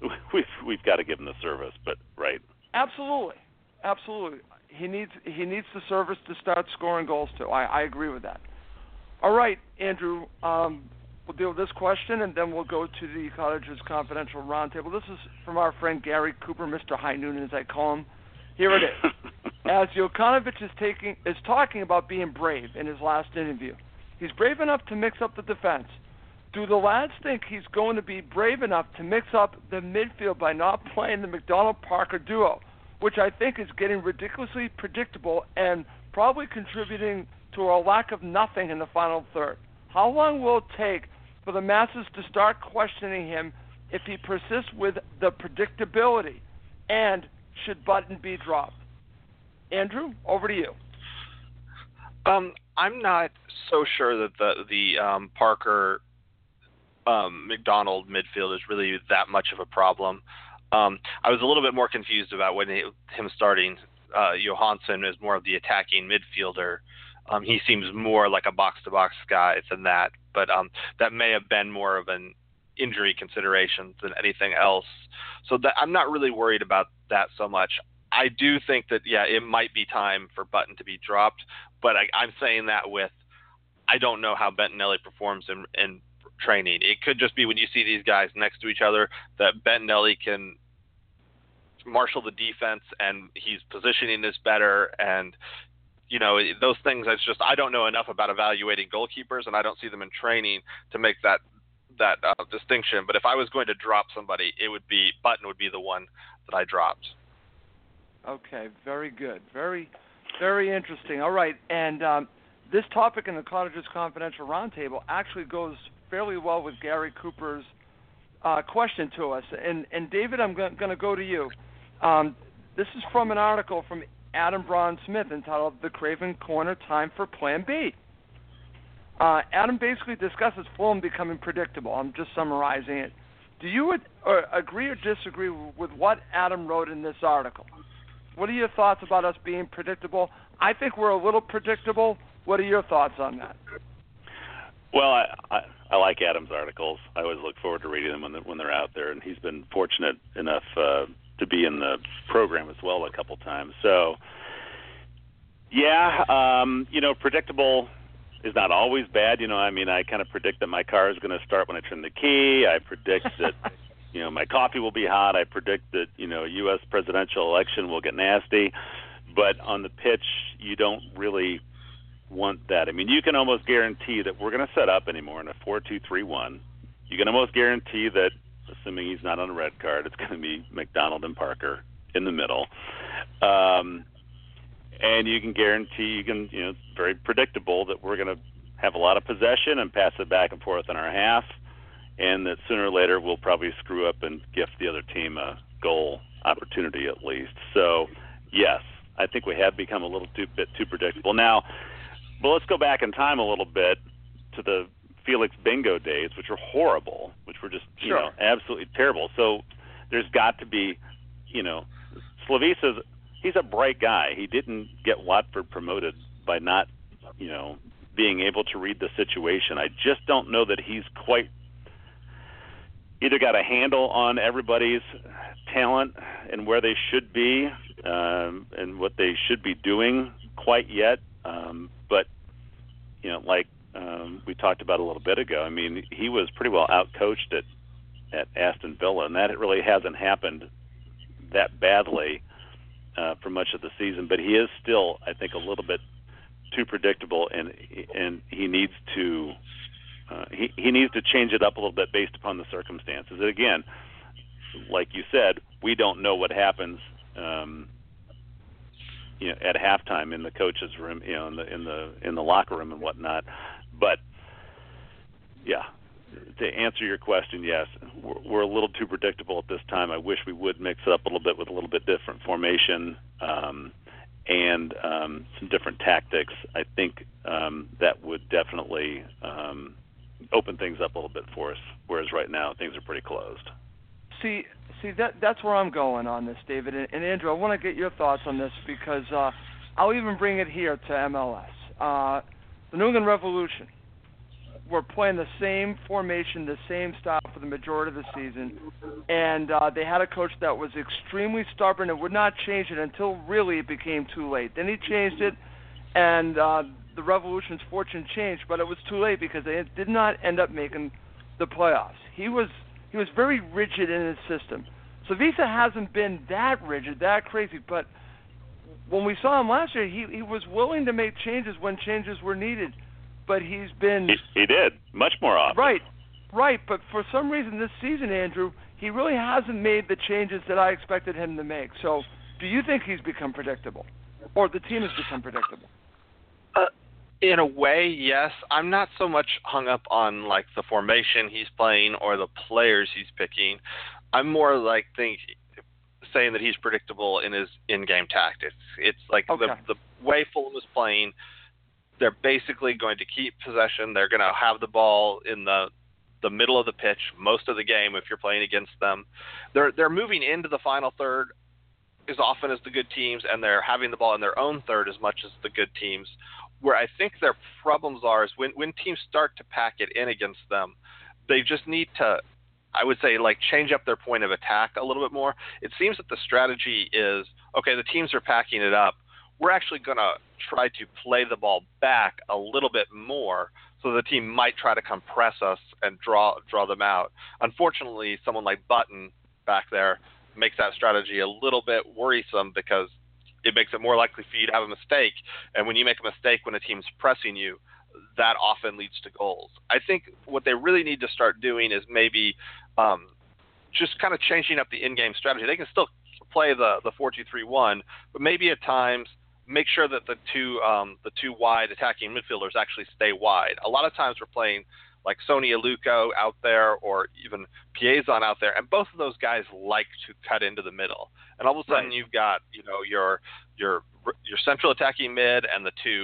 the service, but right. Absolutely. He needs the service to start scoring goals too. I agree with that. All right, Andrew. We'll deal with this question, and then we'll go to the Cottagers Confidential Roundtable. This is from our friend Gary Cooper, Mr. High Noonan, as I call him. Here it is. As Jokanovic is talking about being brave in his last interview, he's brave enough to mix up the defense. Do the lads think he's going to be brave enough to mix up the midfield by not playing the McDonald-Parker duo, which I think is getting ridiculously predictable and probably contributing to a lack of nothing in the final third? How long will it take for the masses to start questioning him if he persists with the predictability? And should Button be dropped? Andrew, over to you. I'm not so sure that the Parker McDonald midfield is really that much of a problem. I was a little bit more confused about him starting Johansson as more of the attacking midfielder. He seems more like a box-to-box guy than that, but that may have been more of an injury consideration than anything else. So I'm not really worried about that so much. I do think that, it might be time for Button to be dropped, but I'm saying that with I don't know how Bettinelli performs in training. It could just be when you see these guys next to each other that Bettinelli can marshal the defense and he's positioning this better and those things. It's just I don't know enough about evaluating goalkeepers, and I don't see them in training to make that distinction. But if I was going to drop somebody, it would be Button would be the one that I dropped. Okay, very good. Very, very interesting. All right, and this topic in the Cottages Confidential Roundtable actually goes fairly well with Gary Cooper's question to us. And David, I'm going to go to you. This is from an article from Adam Braun-Smith entitled "The Craven Corner: Time for Plan B." Adam basically discusses Fulham becoming predictable. I'm just summarizing it. Do you agree or disagree with what Adam wrote in this article? What are your thoughts about us being predictable? I think we're a little predictable. What are your thoughts on that? Well, I like Adam's articles. I always look forward to reading them when they're out there, and he's been fortunate enough to be in the program as well a couple times. So, yeah, predictable is not always bad. I kind of predict that my car is going to start when I turn the key. I predict that, my coffee will be hot. I predict that, a U.S. presidential election will get nasty. But on the pitch, you don't really want that. You can almost guarantee that we're going to set up anymore in a 4-2-3-1. You can almost guarantee that, assuming he's not on a red card, it's going to be McDonald and Parker in the middle. And you can guarantee, it's very predictable that we're going to have a lot of possession and pass it back and forth in our half, and that sooner or later we'll probably screw up and gift the other team a goal opportunity at least. So, yes, I think we have become a bit too predictable. Now, but let's go back in time a little bit to the Felix Bingo days, which were horrible, which were just absolutely terrible. So there's got to be, Slavisa's, he's a bright guy. He didn't get Watford promoted by not, being able to read the situation. I just don't know that he's quite either got a handle on everybody's talent and where they should be and what they should be doing quite yet. But, we talked about a little bit ago, he was pretty well out-coached at Aston Villa, and that really hasn't happened that badly for much of the season. But he is still, I think, a little bit too predictable, and he needs to he needs to change it up a little bit based upon the circumstances. And again, like you said, we don't know what happens at halftime in the coach's room, in the locker room and whatnot. But yeah, to answer your question, yes, we're a little too predictable at this time. I wish we would mix it up a little bit with a little bit different formation and some different tactics. I think that would definitely open things up a little bit for us, whereas right now things are pretty closed. See, that's where I'm going on this, David. And Andrew, I want to get your thoughts on this because I'll even bring it here to MLS. The New England Revolution were playing the same formation, the same style for the majority of the season, and they had a coach that was extremely stubborn and would not change it until really it became too late. Then he changed it, and the Revolution's fortune changed, but it was too late because they did not end up making the playoffs. He was very rigid in his system. Slavisa hasn't been that rigid, that crazy, but when we saw him last year, he was willing to make changes when changes were needed. But he's been... He did, much more often. Right. But for some reason this season, Andrew, he really hasn't made the changes that I expected him to make. So do you think he's become predictable? Or the team has become predictable? In a way, yes. I'm not so much hung up on, the formation he's playing or the players he's picking. I'm more saying that he's predictable in his in-game tactics. It's the way Fulham is playing. They're basically going to keep possession. They're going to have the ball in the middle of the pitch most of the game if you're playing against them. They're moving into the final third as often as the good teams, and they're having the ball in their own third as much as the good teams. Where I think their problems are is when teams start to pack it in against them, they just need to, I would say, change up their point of attack a little bit more. It seems that the strategy is, okay, the teams are packing it up. We're actually going to try to play the ball back a little bit more so the team might try to compress us and draw them out. Unfortunately, someone like Button back there makes that strategy a little bit worrisome because it makes it more likely for you to have a mistake. And when you make a mistake when a team's pressing you, that often leads to goals. I think what they really need to start doing is maybe just kind of changing up the in-game strategy. They can still play the 4-2-3-1, but maybe at times make sure that the two wide attacking midfielders actually stay wide. A lot of times we're playing like Sonny Aluko out there or even Piazon out there, and both of those guys like to cut into the middle. And all of a sudden you've got, your central attacking mid and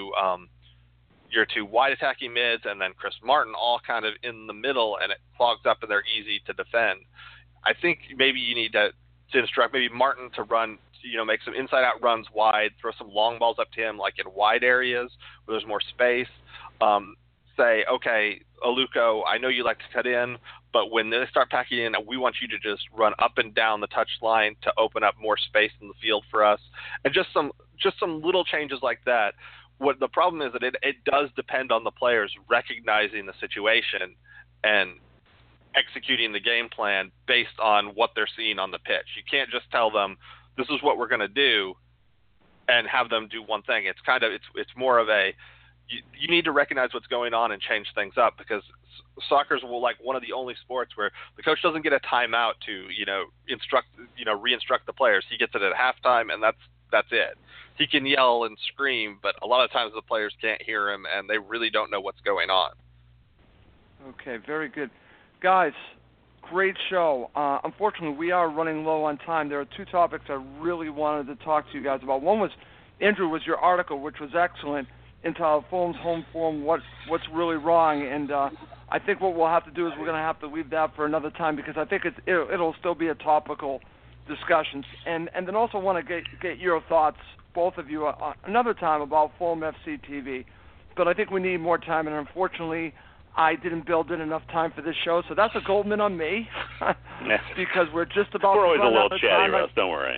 your two wide attacking mids, and then Chris Martin all kind of in the middle, and it clogs up and they're easy to defend. I think maybe you need to instruct maybe Martin to run, make some inside-out runs wide, throw some long balls up to him, like in wide areas where there's more space. Say, okay, Aluko, I know you like to cut in, but when they start packing in, we want you to just run up and down the touch line to open up more space in the field for us. And just some little changes like that. What the problem is that it does depend on the players recognizing the situation and executing the game plan based on what they're seeing on the pitch. You can't just tell them, this is what we're going to do, and have them do one thing. It's more of a, you need to recognize what's going on and change things up, because soccer's one of the only sports where the coach doesn't get a timeout to reinstruct the players. He gets it at halftime, and that's it. He can yell and scream, but a lot of times the players can't hear him, and they really don't know what's going on. Okay, very good. Guys, great show. Unfortunately, we are running low on time. There are two topics I really wanted to talk to you guys about. One was, Andrew, was your article, which was excellent, into Fulham's home form, what's really wrong. And I think what we'll have to do is we're going to have to leave that for another time, because I think it'll still be a topical discussion. And then also want to get your thoughts, both of you, another time about Fulham FC TV. But I think we need more time, and unfortunately, I didn't build in enough time for this show, so that's a Goldman on me, because we're just about we're always to run a little out of chatty, time. Russ, don't worry.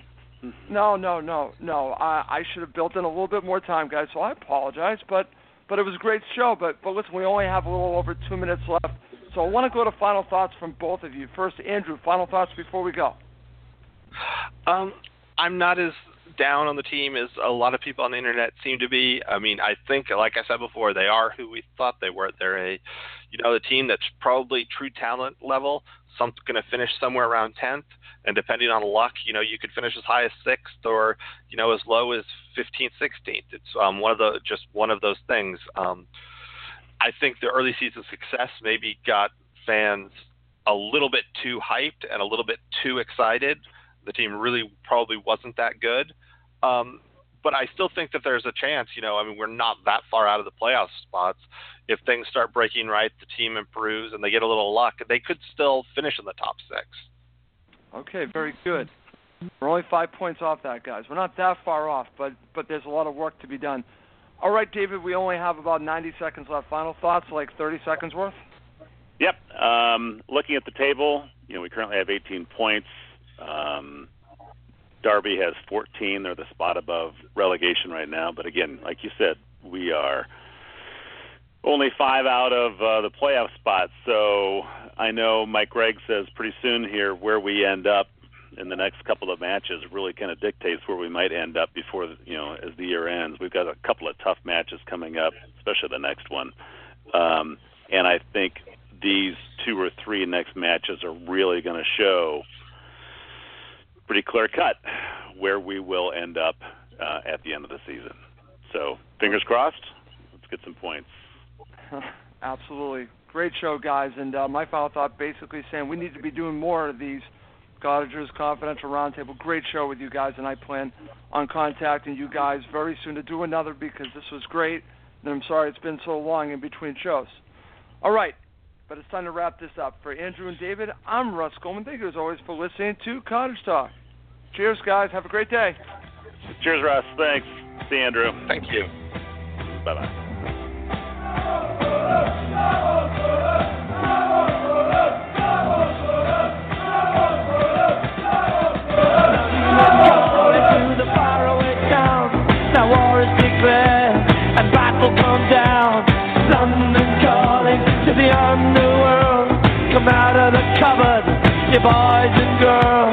No. I should have built in a little bit more time, guys, so I apologize. But it was a great show. But listen, we only have a little over 2 minutes left, so I want to go to final thoughts from both of you. First, Andrew, final thoughts before we go. I'm not as down on the team as a lot of people on the internet seem to be. I mean, I think, like I said before, they are who we thought they were. They're a team that's probably true talent level. Some going to finish somewhere around 10th, and depending on luck, you could finish as high as 6th or as low as 15th, 16th. It's one of those things. I think the early season success maybe got fans a little bit too hyped and a little bit too excited. The team really probably wasn't that good. But I still think that there's a chance, we're not that far out of the playoff spots. If things start breaking right, the team improves and they get a little luck, they could still finish in the top 6. Okay, very good. We're only 5 points off that, guys. We're not that far off, but there's a lot of work to be done. All right, David, we only have about 90 seconds left. Final thoughts, like 30 seconds worth? Yep. Looking at the table, we currently have 18 points. Derby has 14. They're the spot above relegation right now. But again, like you said, we are only 5 out of the playoff spots. So I know Mike Gregg says pretty soon here where we end up in the next couple of matches really kind of dictates where we might end up before, as the year ends. We've got a couple of tough matches coming up, especially the next one. And I think these 2 or 3 next matches are really going to show pretty clear cut where we will end up at the end of the season. So fingers crossed. Let's get some points. Absolutely. Great show, guys. And my final thought basically saying we need to be doing more of these Cottagers Confidential Roundtable. Great show with you guys, and I plan on contacting you guys very soon to do another, because this was great. And I'm sorry it's been so long in between shows. All right. But it's time to wrap this up. For Andrew and David, I'm Russ Goldman. Thank you, as always, for listening to Cottage Talk. Cheers, guys. Have a great day. Cheers, Russ. Thanks. See you, Andrew. Thank you. Bye-bye. The underworld, come out of the cupboard, you boys and girls.